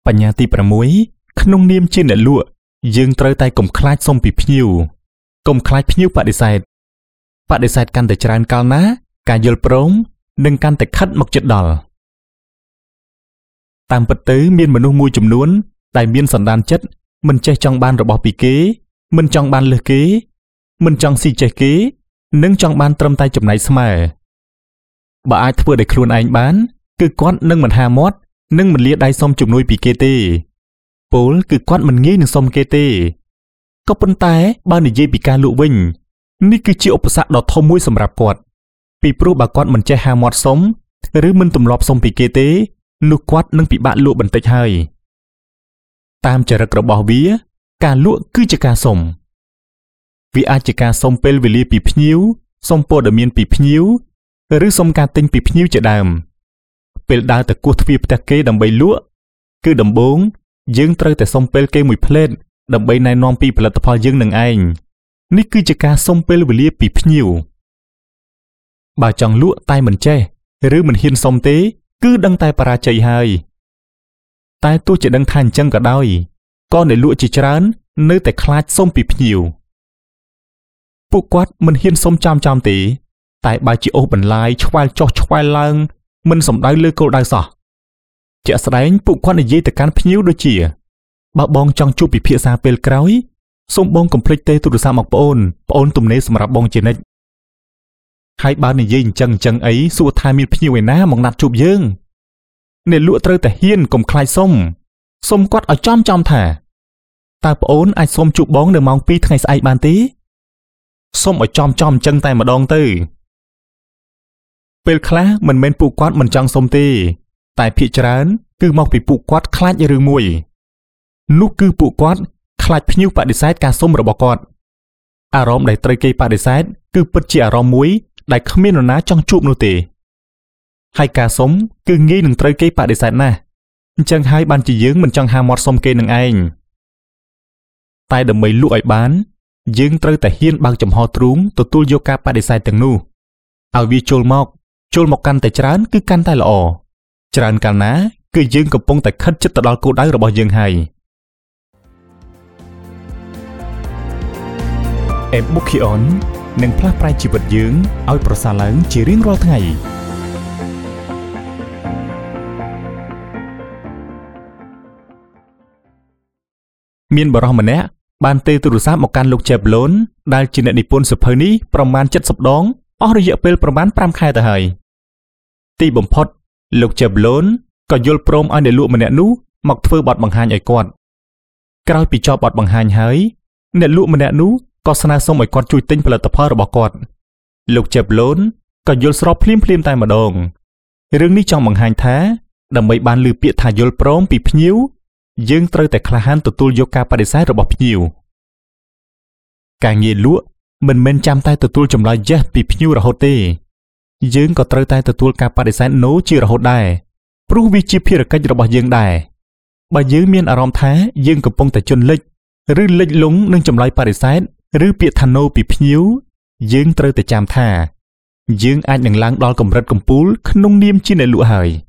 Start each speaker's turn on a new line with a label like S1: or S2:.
S1: บញ្ញាទី6ក្នុងនាមជាអ្នកលក់យើងត្រូវតែកុំខ្លាចសុំពីភ្ញៀវកុំខ្លាចភ្ញៀវបដិសេធកាន់តែច្រើនកាលណាការយល់ព្រមនឹងកាន់តែខិតមកជិតដល់តាមពិតទៅមានមនុស្សមួយចំនួនដែលមានសន្តានចិត្តមិនចេះចង់បានរបស់ពីគេមិនចង់បានលើសគេមិនចង់ស៊ីចេះគេនិងចង់បានត្រឹមតែចំណៃស្មើបើអាចធ្វើដោយខ្លួនឯងបានគឺគាត់នឹងមិនហាមាត់និងមិនលាដៃសុំជំនួយពីគេទេពោលគឺគាត់មិនងាយនឹងសុំគេទេក៏ប៉ុន្តែបើនិយាយពីការលក់វិញនេះគឺជាឧបសគ្គដ៏ធំមួយសម្រាប់គាត់ពីព្រោះបើគាត់មិនចេះហាមាត់សុំឬមិនទម្លាប់សុំពីគេទេនោះគាត់នឹងពិបាកលក់បន្តិចហើយតាមចរិតរបស់វាការលក់គឺជាការសុំវាអាចជាការសុំពេលវេលាពីភ្ញៀវសុំព័ត៌មានពីភ្ញៀវឬសុំការទិញពីភ្ញៀវជាដើមពេលដើរទៅគោះទ្វារផ្ទះគេដើម្បីលក់គឺដំបូងយើងត្រូវតែសុំពេលគេមួយភ្លែតដើម្បីណែនាំពីផលិតផលយើងនឹងឯងនេះគឺជាការសុំពេលវេលាពីភ្ញៀវបើចង់លក់តែមិនចេះឬមិនហ៊ានសុំទេគឺដឹងតែបរាជ័យហើយតែទោះជាដឹងថាអញ្ចឹងក៏ដោយក៏អ្នកលក់ជាច្រើននៅតែខ្លាចសុំពីភ្ញៀវពួកគាត់មិនហ៊ានសុំចំទេតែបើជាអូសបន្លាយឆ្វែលចុះឆ្វែលឡើងមិនសំដៅលើគោលដៅសោះជាក់ស្ដែងពួកគាត់និយាយទៅកាន់ភ្ញៀវដូចជាបើបងចង់ជួបពិភាក្សាពេលក្រោយសូមបងកុំភ្លេចទេទូរស័ព្ទមកប្អូនទំនេរសម្រាប់បងជានិច្ចហើយបើនិយាយអញ្ចឹងអីសួរថាមានភ្ញៀវឯណាមកណាត់ជួបយើងអ្នកលក់ត្រូវតែហ៊ានកុំខ្លាចសុំគាត់ឲ្យចំថាតើប្អូនអាចសុំជួបបងនៅម៉ោង 2 ថ្ងៃស្អែកបានទេសុំឲ្យចំអញ្ចឹងតែម្ដងទៅពេលខ្លះមិនមែនពួកគាត់មិនចង់សុំទេតែភាគច្រើនគឺមកពីពួកគាត់ខ្លាចរឿងមួយនោះគឺពួកគាត់ខ្លាចភ្ញៀវបដិសេធការសុំរបស់គាត់អារម្មណ៍ដែលត្រូវគេបដិសេធគឺពិតជាអារម្មណ៍មួយដែលគ្មាននរណាចង់ជួបនោះទេហើយការសុំគឺងាយនឹងត្រូវគេបដិសេធណាស់អញ្ចឹងហើយបានជាយើងមិនចង់ហាមាត់សុំគេនឹងឯងតែដើម្បីលក់ឲ្យបានយើងត្រូវតែហ៊ានបើកចំហទ្រូងទទួលយកការបដិសេធទាំងនោះឲ្យវាចូលមកកាន់តែច្រើនគឺកាន់តែល្អច្រើនកាលណាគឺយើងកំពុងតែខិតជិតទៅដល់គោលដៅរបស់យើងហើយEbookieon នឹងផ្លាស់ប្រែជីវិតយើងឲ្យប្រសើរឡើងជារៀងរាល់ថ្ងៃមានបរិះម្នាក់បានទេទូរស័ព្ទមកកាន់លោកជេបឡូនដែលជាអ្នកនិពន្ធសៀវភៅនេះប្រមាណ70ដងអស់រយៈពេលប្រមាណ5ខែទៅហើយទីបំផុតលោកជេបឡូនក៏យល់ព្រមឲ្យអ្នកលក់ម្នាក់នោះមកធ្វើបទបង្ហាញឲ្យគាត់ក្រោយពីចប់បទបង្ហាញហើយអ្នកលក់ម្នាក់នោះក៏ស្នើសុំឲ្យគាត់ជួយទិញផលិតផលរបស់គាត់លោកជេបឡូនក៏យល់ស្របភ្លាមតែម្ដងរឿងនេះចង់បង្ហាញថាដើម្បីបានឮពាក្យថាយល់ព្រមពីភ្ញៀវយើងត្រូវតែក្លាហានទទួលយកការបដិសេធរបស់ភ្ញៀវការងារលក់មិនមែនចាំតែទទួលចម្លើយ yes ពីភ្ញៀវរហូតទេយើងក៏ត្រូវតែទទួលការបដិសេធ no ជារហូតដែរព្រោះវាជាភារកិច្ចរបស់យើងដែរបើយើងមានអារម្មណ៍ថាយើងកំពុងតែជន់លិចឬលិចលង់នឹងចម្លើយបដិសេធឬពាក្យថា no ពីភ្ញៀវយើងត្រូវតែចាំថាយើងអាចនឹងឡើងដល់កម្រិតកំពូលក្នុងនាមជាអ្នកលក់ហើយ